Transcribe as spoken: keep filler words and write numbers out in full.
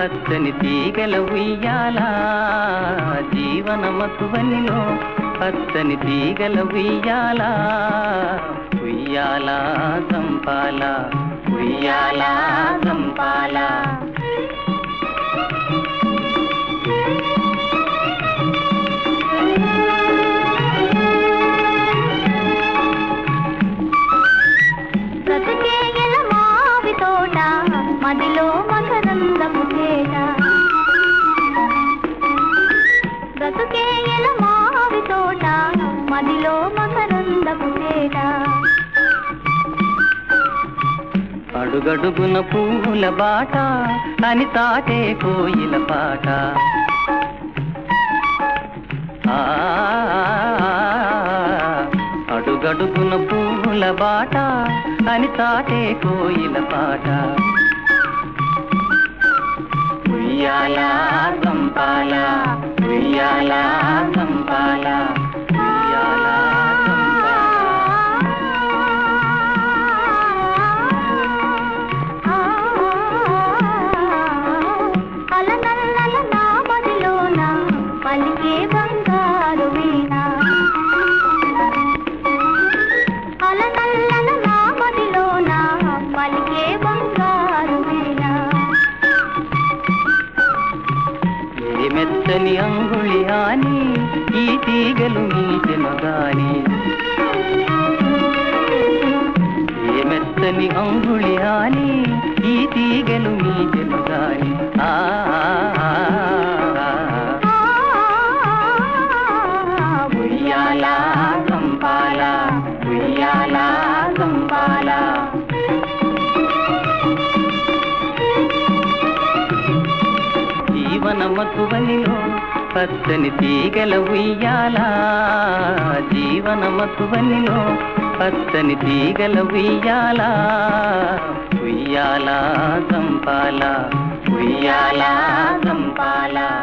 పచ్చని తీగల ఉయ్యాల జీవన మధువనిలో పచ్చని తీగల ఉయ్యాల ఉయ్యాల సంపాల ఉయ్యాల సంపాల మదిలో మకరందపు తేట బ్రతుకేయల మావి తోట మదిలో మకరందపు తేట అడుగడుగున పూల బాట అని తాటే కోయిల పాట అడుగడుగున పూల బాట అని తాటే కోయిల పాట ఉయ్యాల సంపాల ఉయ్యాల సంపాల ఉయ్యాల అలనల్లల నా మదిలోన పలికే బంగారు వీణ అలనల్లల నా మదిలోన పలికే బంగారు వీణ మెత్తని అంగుళి అని ఈ తీగలు మీటెను గాని ఏ మెత్తని అంగుళి అని ఈ తీగలు మీటెను గాని ఆ ఉయ్యాల సంపాల ఉయ్యాల సంపాల జీవన మధువనిలో పచ్చని తీగల ఉయ్యాల జీవన మధువనిలో పచ్చని తీగల ఉయ్యాల ఉయ్యాల సంపాల ఉయ్యాల సంపాల